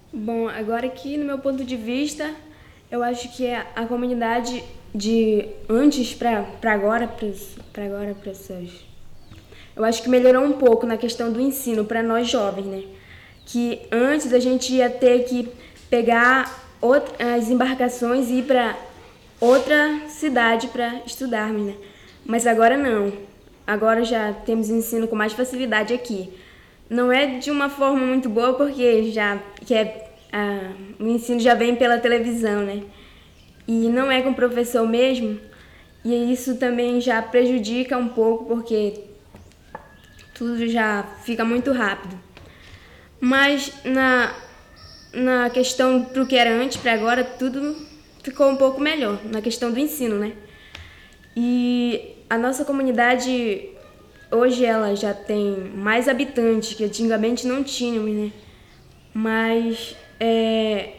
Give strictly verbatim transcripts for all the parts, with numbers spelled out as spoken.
Bom, agora aqui no meu ponto de vista, eu acho que a, a comunidade de antes para agora, para agora, para essas. Eu acho que melhorou um pouco na questão do ensino para nós jovens, né? Que antes a gente ia ter que pegar outra, as embarcações e ir para outra cidade para estudarmos, né? Mas agora não. Agora já temos ensino com mais facilidade aqui. Não é de uma forma muito boa porque já que é, a, o ensino já vem pela televisão, né? E não é com o professor mesmo. E isso também já prejudica um pouco porque tudo já fica muito rápido. Mas na, na questão do que era antes para agora, tudo ficou um pouco melhor na questão do ensino, né? E a nossa comunidade, hoje ela já tem mais habitantes, que antigamente não tínhamos, né? Mas é,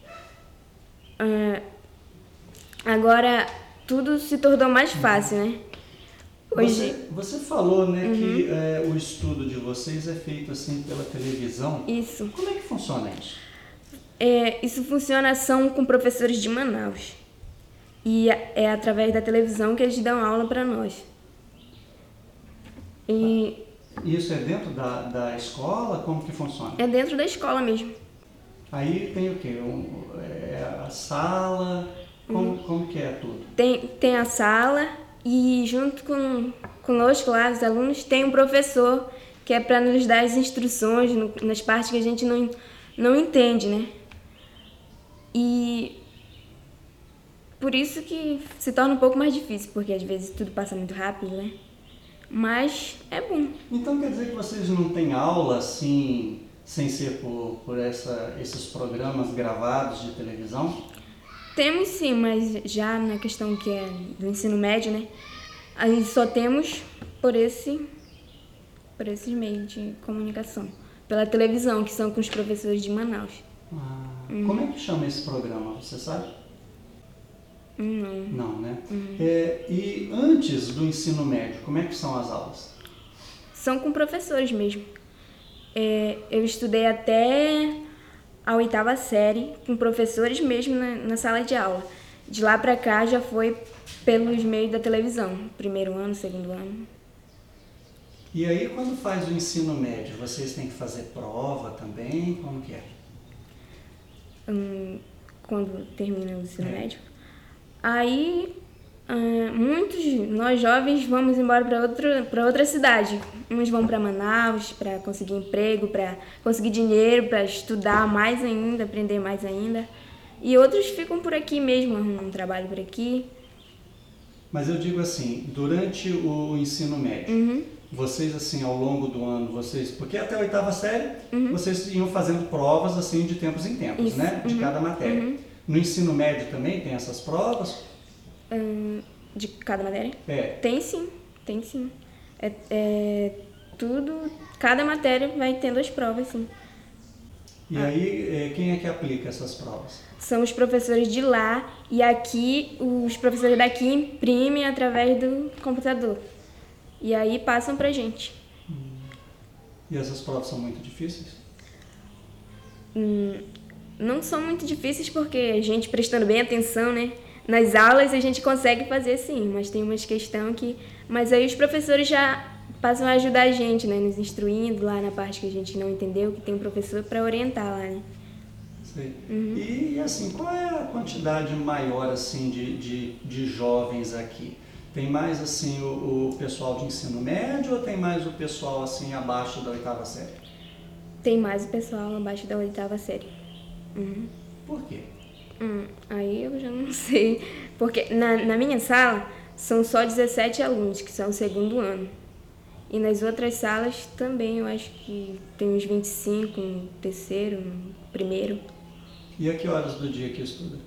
é, agora tudo se tornou mais fácil, né? Hoje... Você, você falou, né, uhum. que é, o estudo de vocês é feito assim pela televisão. Isso. Como é que funciona isso? É, isso funciona, são com professores de Manaus. E é através da televisão que eles dão aula para nós. E isso é dentro da, da escola? Como que funciona? É dentro da escola mesmo. Aí tem o quê? Um, é a sala? Como, uhum. como que é tudo? Tem, tem a sala e junto com conosco lá, os alunos, tem um professor que é para nos dar as instruções no, nas partes que a gente não, não entende, né? E por isso que se torna um pouco mais difícil, porque às vezes tudo passa muito rápido, né? Mas é bom. Então quer dizer que vocês não têm aula assim, sem ser por, por essa, esses programas gravados de televisão? Temos sim, mas já na questão que é do ensino médio, né? A gente só temos por esse, por esses meios de comunicação. Pela televisão, que são com os professores de Manaus. Ah, uhum. Como é que chama esse programa, você sabe? Não. Não, né? Uhum. É, e antes do ensino médio, como é que são as aulas? São com professores mesmo. É, eu estudei até a oitava série com professores mesmo na, na sala de aula. De lá pra cá já foi pelos meios da televisão. Primeiro ano, segundo ano. E aí quando faz o ensino médio, vocês têm que fazer prova também? Como que é? Hum, quando termina o ensino é. médio? Aí, uh, muitos nós jovens vamos embora para outra, para outra cidade. Uns vão para Manaus para conseguir emprego, para conseguir dinheiro, para estudar mais ainda, aprender mais ainda. E outros ficam por aqui mesmo, arrumam um trabalho por aqui. Mas eu digo assim, durante o ensino médio, uhum. vocês assim, ao longo do ano, vocês, porque até a oitava série, uhum. vocês iam fazendo provas assim de tempos em tempos, Isso. né? De uhum. cada matéria. Uhum. No ensino médio também tem essas provas? Hum, de cada matéria? É. Tem sim, tem sim. É, é tudo, cada matéria vai tendo as provas, sim. E ah. aí, quem é que aplica essas provas? São os professores de lá e aqui, os professores daqui imprimem através do computador. E aí passam pra gente. Hum. E essas provas são muito difíceis? Hum, não são muito difíceis porque a gente prestando bem atenção, né? Nas aulas a gente consegue fazer sim, mas tem umas questões que... Mas aí os professores já passam a ajudar a gente, né? Nos instruindo lá na parte que a gente não entendeu, que tem um professor para orientar lá, né? Sei. Uhum. E assim, qual é a quantidade maior assim de, de, de jovens aqui? Tem mais assim o, o pessoal de ensino médio ou tem mais o pessoal assim abaixo da oitava série? Tem mais o pessoal abaixo da oitava série. Uhum. Por quê? Hum, aí eu já não sei. Porque na, na minha sala são só dezessete alunos, que são o segundo ano. E nas outras salas também eu acho que tem uns vinte e cinco no terceiro, no primeiro. E a que horas do dia que estuda?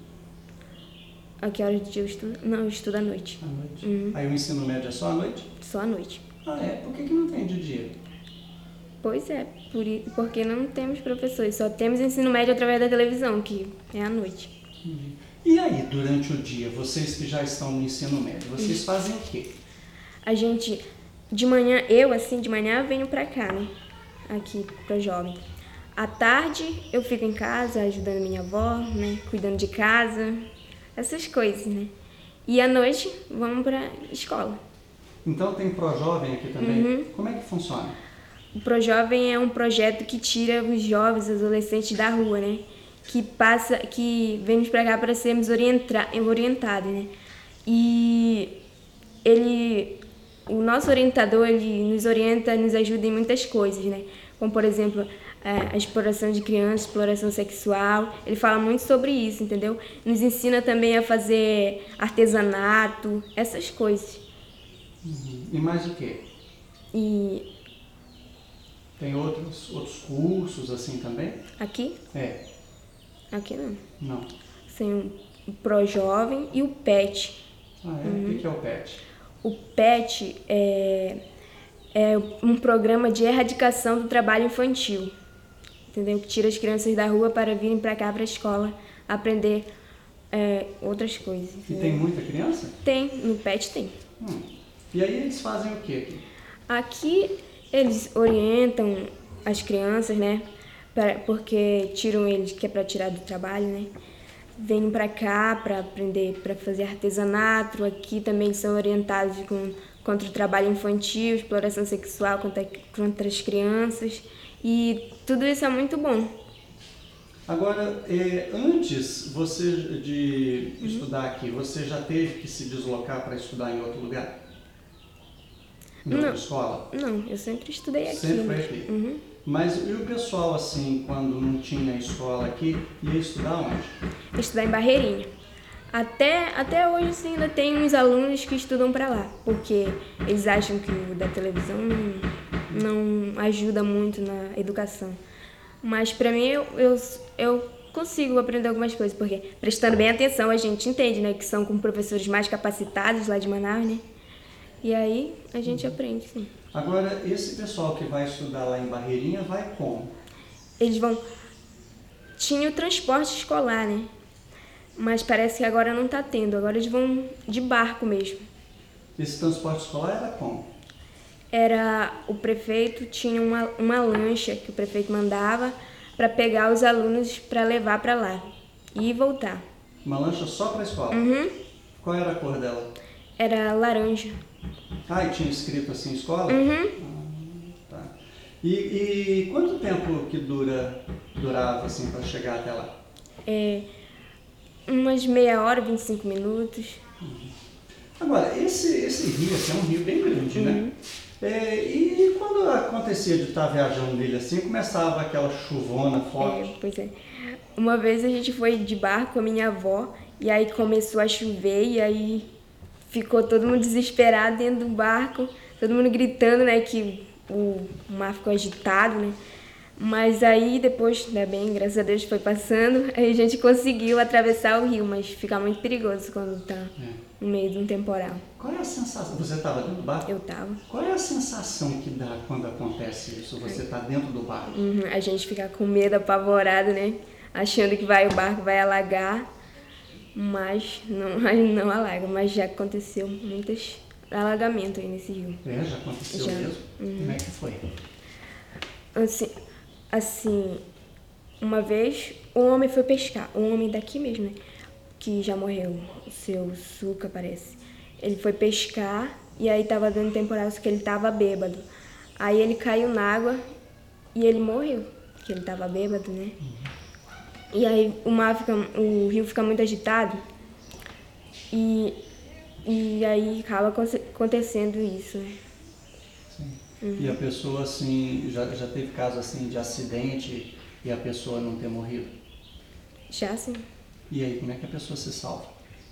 A que horas do dia eu estudo? Não, eu estudo à noite. À noite? Uhum. Aí o ensino médio é só à noite? Só à noite. Ah, é? Por que, que não tem de dia? Pois é, por, porque não temos professores, só temos ensino médio através da televisão, que é à noite. Uhum. E aí, durante o dia, vocês que já estão no ensino médio, vocês uhum. fazem o quê? A gente, de manhã, eu assim, de manhã venho pra cá, né? Aqui, pra jovem. À tarde eu fico em casa ajudando minha avó, né? Cuidando de casa, essas coisas, né? E à noite vamos pra escola. Então tem Projovem aqui também? Uhum. Como é que funciona? O Projovem é um projeto que tira os jovens, os adolescentes da rua, né? Que passa, que vem pra cá para sermos orienta, orientados, né? E ele, o nosso orientador, ele nos orienta, nos ajuda em muitas coisas, né? Como, por exemplo, a exploração de crianças, exploração sexual. Ele fala muito sobre isso, entendeu? Nos ensina também a fazer artesanato, essas coisas. Uhum. E mais o quê? E tem outros, outros cursos assim também? aqui? É. Aqui não. Não. Tem o Projovem e o PET. Ah, é? Uhum. O que é o PET? O PET é, é um programa de erradicação do trabalho infantil, entendeu? Que tira as crianças da rua para virem para cá, para a escola, aprender é, outras coisas. E tem muita criança? Tem, no PET tem. Hum. E aí eles fazem o quê aqui? Aqui eles orientam as crianças, né? Pra, porque tiram eles, que é para tirar do trabalho, né? Vêm para cá para aprender, para fazer artesanato. Aqui também são orientados com, contra o trabalho infantil, exploração sexual contra, contra as crianças. E tudo isso é muito bom. Agora, é, antes você de uhum. estudar aqui, você já teve que se deslocar para estudar em outro lugar? Em outra não, escola? Não, eu sempre estudei aqui. Sempre foi aqui? Uhum. Mas e o pessoal, assim, quando não tinha escola aqui, ia estudar onde? Estudar em Barreirinha. Até, até hoje, assim, ainda tem uns alunos que estudam para lá, porque eles acham que o da televisão não, não ajuda muito na educação. Mas para mim, eu, eu, eu consigo aprender algumas coisas, porque prestando bem atenção, a gente entende, né, que são com professores mais capacitados lá de Manaus, né? E aí a gente uhum. aprende, sim. Agora, esse pessoal que vai estudar lá em Barreirinha vai como? Eles vão... Tinha o transporte escolar, né? Mas parece que agora não está tendo. Agora eles vão de barco mesmo. Esse transporte escolar era como? Era... O prefeito tinha uma, uma lancha que o prefeito mandava para pegar os alunos para levar para lá. E voltar. Uma lancha só para a escola? Uhum. Qual era a cor dela? Era laranja. Ah, e tinha escrito assim, escola? Uhum. Ah, tá. E, e quanto tempo que dura, durava assim para chegar até lá? É, umas meia hora, vinte e cinco minutos. Uhum. Agora, esse, esse rio assim, é um rio bem grande, uhum. né? É, e quando acontecia de estar viajando nele assim, começava aquela chuvona forte? É, pois é. Uma vez a gente foi de barco com a minha avó e aí começou a chover e aí ficou todo mundo desesperado dentro do barco, todo mundo gritando, né, que o mar ficou agitado, né? Mas aí depois, né, bem, graças a Deus foi passando, aí a gente conseguiu atravessar o rio, mas fica muito perigoso quando tá é. no meio de um temporal. Qual é a sensação? Você estava dentro do barco? Eu tava. Qual é a sensação que dá quando acontece isso? Você está dentro do barco? Uhum, a gente fica com medo, apavorado, né? Achando que vai, o barco vai alagar. Mas não, não alaga, mas já aconteceu muitos alagamentos aí nesse rio. É, já aconteceu já. mesmo? Uhum. Como é que foi? Assim, assim, uma vez um homem foi pescar, um homem daqui mesmo, né? Que já morreu, o seu Suca parece. Ele foi pescar e aí tava dando temporal, só que ele tava bêbado. Aí ele caiu na água e ele morreu, porque ele tava bêbado, né? Uhum. E aí o mar fica, o rio fica muito agitado e, e aí acaba acontecendo isso, né? Sim. Uhum. E a pessoa, assim, já, já teve caso assim de acidente e a pessoa não ter morrido? Já, sim. E aí, como é que a pessoa se salva?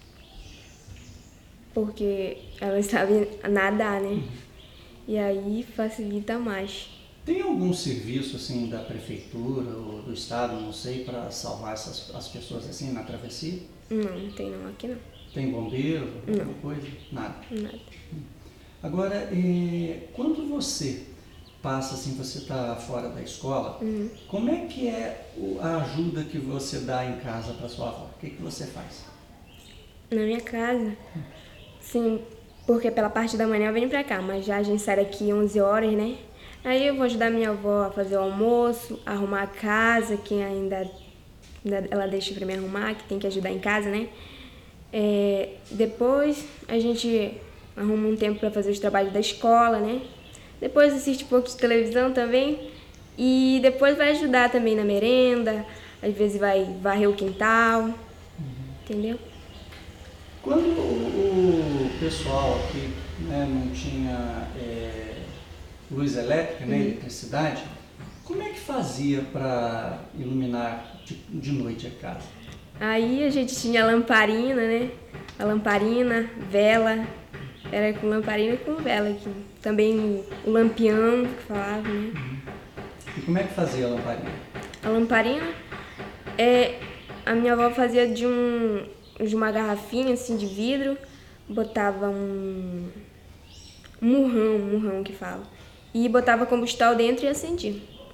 Porque ela sabe nadar, né? Uhum. E aí facilita mais. Tem algum serviço assim da prefeitura ou do estado, não sei, para salvar essas as pessoas assim na travessia? Não, não tem não, aqui não. Tem bombeiro, alguma não. coisa? Nada? Nada. Agora, é, quando você passa assim, você está fora da escola, uhum. como é que é a ajuda que você dá em casa para sua avó? O que, que você faz? Na minha casa, sim, porque pela parte da manhã eu venho para cá, mas já a gente sai daqui onze horas, né? Aí eu vou ajudar minha avó a fazer o almoço, a arrumar a casa, que ainda, ainda ela deixa pra me arrumar, que tem que ajudar em casa, né? É, depois a gente arruma um tempo pra fazer os trabalhos da escola, né? Depois assiste um pouco de televisão também. E depois vai ajudar também na merenda, às vezes vai varrer o quintal, uhum. Entendeu? Quando o, o pessoal aqui, né, não tinha é, luz elétrica, né, uhum. eletricidade, como é que fazia para iluminar de, de noite a casa? Aí a gente tinha a lamparina, né? A lamparina, vela, era com lamparina e com vela aqui. Também o lampião, que falava, né? Uhum. E como é que fazia a lamparina? A lamparina, é, a minha avó fazia de, um, de uma garrafinha assim de vidro, botava um, um murrão, um murrão que fala, e botava combustível dentro e acendia.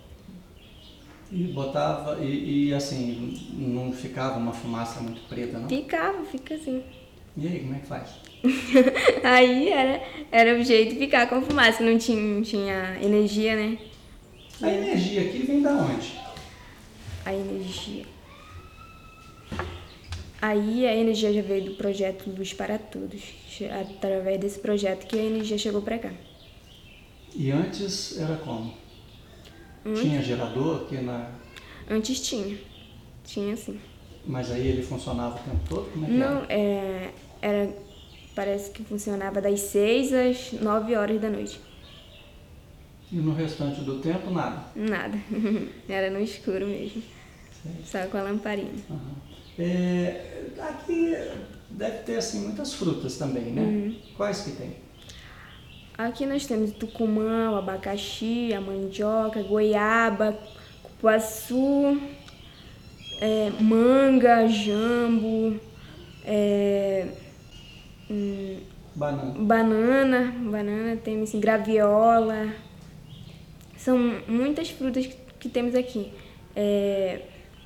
E botava, e, e assim, não ficava uma fumaça muito preta, não? Ficava, fica assim. E aí, como é que faz? Aí era, era o jeito de ficar com fumaça, não tinha, não tinha energia, né? A energia aqui vem da onde? A energia. Aí a energia já veio do projeto Luz para Todos. Através desse projeto que a energia chegou para cá. E antes era como? Hum? Tinha gerador aqui na... Antes tinha. Tinha sim. Mas aí ele funcionava o tempo todo? Como é que Não, era? É, era... Parece que funcionava das seis às nove horas da noite. E no restante do tempo, nada? Nada. Era no escuro mesmo. Sei. Só com a lamparina. Uhum. É, aqui deve ter assim, muitas frutas também, né? Uhum. Quais que tem? Aqui nós temos o tucumã, o abacaxi, a mandioca, a goiaba, cupuaçu, é, manga, jambo, é, hum, banana. banana, banana, temos assim, graviola. São muitas frutas que, que temos aqui. É,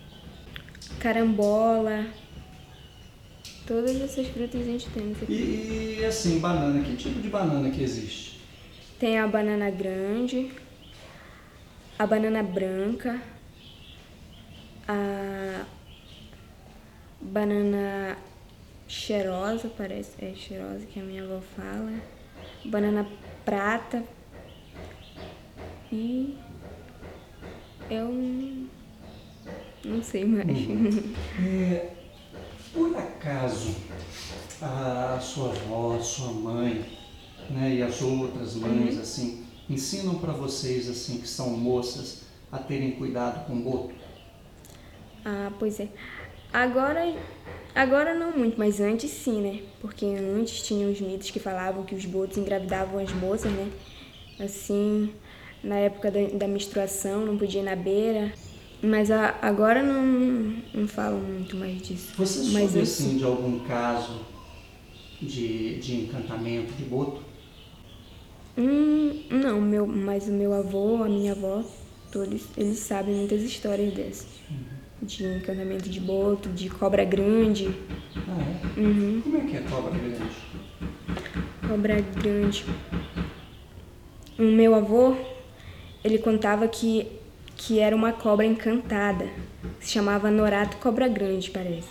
carambola, todas essas frutas a gente tem aqui. E, e assim, banana, que tipo de banana que existe? Tem a banana grande, a banana branca, a banana cheirosa, parece, é cheirosa que a minha avó fala, banana prata e eu não sei mais. Hum. É, por acaso, a sua avó, a sua mãe, né, e as outras mães, uhum. assim, ensinam para vocês, assim, que são moças, a terem cuidado com o boto? Ah, pois é. Agora, agora não muito, mas antes sim, né? Porque antes tinha os mitos que falavam que os botos engravidavam as moças, né? Assim, na época da, da menstruação, não podia ir na beira. Mas a, agora não, não falam muito mais disso. Você mas soube, assim, de algum caso de, de encantamento de boto? Hum, não, meu, mas o meu avô, a minha avó, todos eles sabem muitas histórias dessas. Uhum. De encantamento de boto, de cobra grande. Ah, é? Uhum. Como é que é cobra grande? Cobra grande. O meu avô, ele contava que, que era uma cobra encantada. Se chamava Norato Cobra Grande, parece.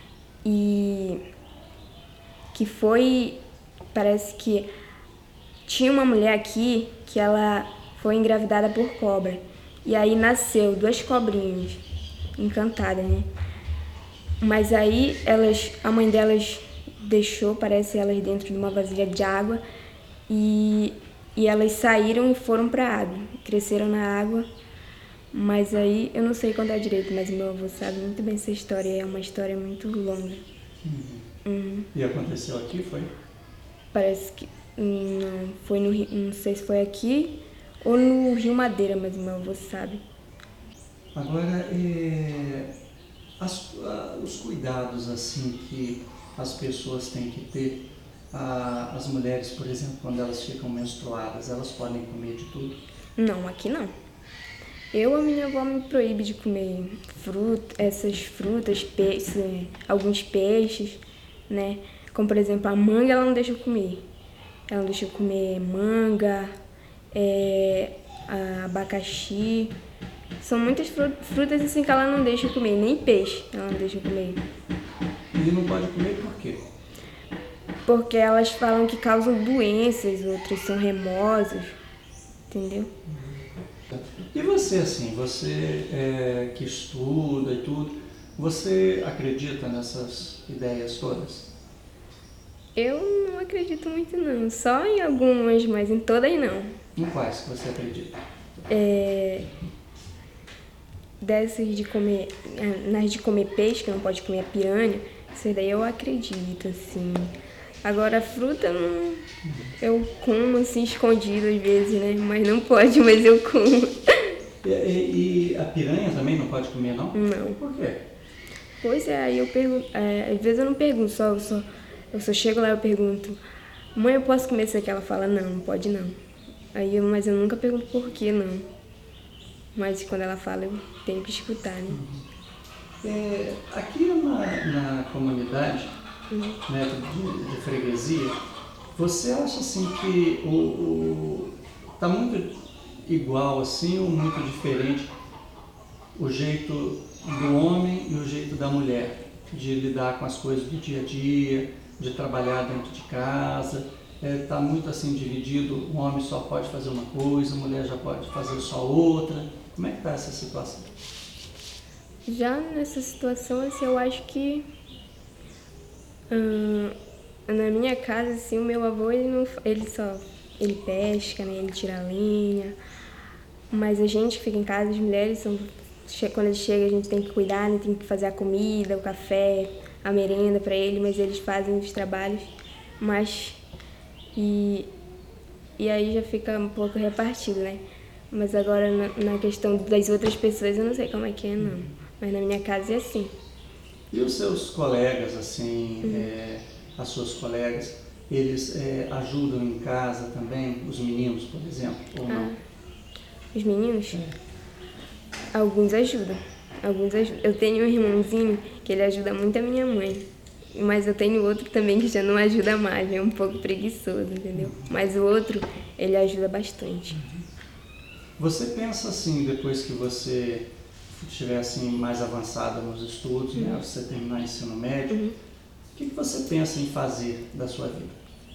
E que foi, parece que tinha uma mulher aqui que ela foi engravidada por cobra. E aí nasceu duas cobrinhas encantadas, né? Mas aí elas, a mãe delas deixou, parece, elas dentro de uma vasilha de água e, e elas saíram e foram para a água, cresceram na água. Mas aí, eu não sei contar direito, mas meu avô sabe muito bem essa história, é uma história muito longa. Uhum. Uhum. E aconteceu aqui, foi? Parece que não, foi no Rio, não sei se foi aqui ou no Rio Madeira, mas meu avô sabe. Agora, é, as, a, os cuidados assim que as pessoas têm que ter, a, as mulheres, por exemplo, quando elas ficam menstruadas, elas podem comer de tudo? Não, aqui não. Eu, a minha avó me proíbe de comer fruta, essas frutas, peixes, alguns peixes, né? Como, por exemplo, a manga, ela não deixa eu comer. Ela não deixa eu comer manga, é, a abacaxi. São muitas frutas assim que ela não deixa comer, nem peixe ela não deixa comer. E não pode comer por quê? Porque elas falam que causam doenças, outras são remosas, entendeu? E você, assim, você é, que estuda e tudo, você acredita nessas ideias todas? Eu não acredito muito não, só em algumas, mas em todas não. Em quais que você acredita? É... Dessas de comer, nas de comer peixe, que não pode comer a piranha, isso daí eu acredito, assim. Agora, fruta, não, eu como, assim, escondido às vezes, né? Mas não pode, mas eu como. E, e, e a piranha também não pode comer, não? Não. Por quê? Pois é, aí eu pergunto, é, às vezes eu não pergunto, só, eu, só, eu só chego lá e eu pergunto, mãe, eu posso comer isso aqui? Ela fala, não, não pode não. Aí eu, mas eu nunca pergunto por quê, não. Mas quando ela fala, eu tenho que escutar, né? Uhum. É, aqui na, na comunidade, uhum. né, de, de freguesia, você acha assim que o, o tá muito igual assim ou muito diferente o jeito do homem e o jeito da mulher de lidar com as coisas do dia a dia, de trabalhar dentro de casa? Está é, muito assim dividido, o homem só pode fazer uma coisa, a mulher já pode fazer só outra. Como é que está essa situação? Já nessa situação, assim, eu acho que hum, na minha casa, assim, o meu avô, ele, não, ele só ele pesca, né, ele tira a lenha, mas a gente que fica em casa, as mulheres, são, quando ele chega, a gente tem que cuidar, né, tem que fazer a comida, o café, a merenda para ele, mas eles fazem os trabalhos, mas e, e aí já fica um pouco repartido, né? Mas agora na, na questão das outras pessoas eu não sei como é que é, não. Mas na minha casa é assim. E os seus colegas, assim, uhum. é, as suas colegas, eles é, ajudam em casa também? Os meninos, por exemplo, ou ah, não? Os meninos? É. Alguns ajudam. Alguns ajudam. Eu tenho um irmãozinho que ele ajuda muito a minha mãe. Mas eu tenho outro também que já não ajuda mais, é um pouco preguiçoso, entendeu? Mas o outro, ele ajuda bastante. Você pensa assim, depois que você estiver assim, mais avançada nos estudos, uhum. né, você terminar o ensino médio, uhum. o que, que você pensa em fazer da sua vida?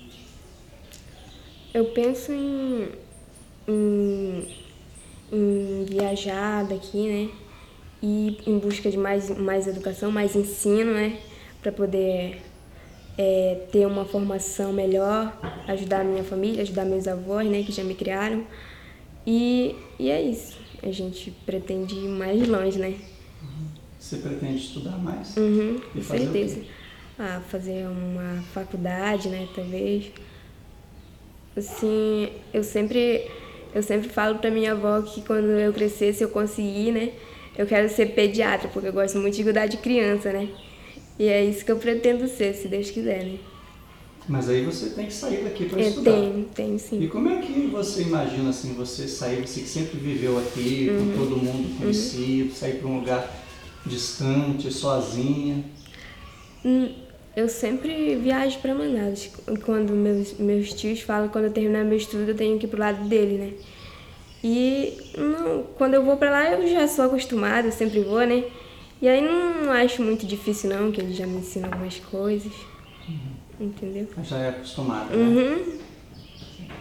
Eu penso em, em, em viajar daqui, né? E em busca de mais, mais educação, mais ensino, né? Para poder é, ter uma formação melhor, ajudar a minha família, ajudar meus avós, né? Que já me criaram. E, e é isso. A gente pretende ir mais longe, né? Você pretende estudar mais? Uhum, e com fazer certeza. O quê? Ah, fazer uma faculdade, né? Talvez. Assim, eu sempre, eu sempre falo pra minha avó que quando eu crescer, se eu conseguir, né? Eu quero ser pediatra, porque eu gosto muito de cuidar de criança, né? E é isso que eu pretendo ser, se Deus quiser, né? Mas aí você tem que sair daqui para é, estudar. Tem, tem sim. E como é que você imagina assim, você sair, você que sempre viveu aqui, uhum. com todo mundo conhecido, uhum. sair para um lugar distante, sozinha? Eu sempre viajo para Manaus. Quando meus, meus tios falam que quando eu terminar meu estudo eu tenho que ir pro lado dele, né? E não, quando eu vou para lá eu já sou acostumada, eu sempre vou, né? E aí não, não acho muito difícil não, que ele já me ensina algumas coisas. Uhum. Entendeu? Já é acostumada, né? Uhum.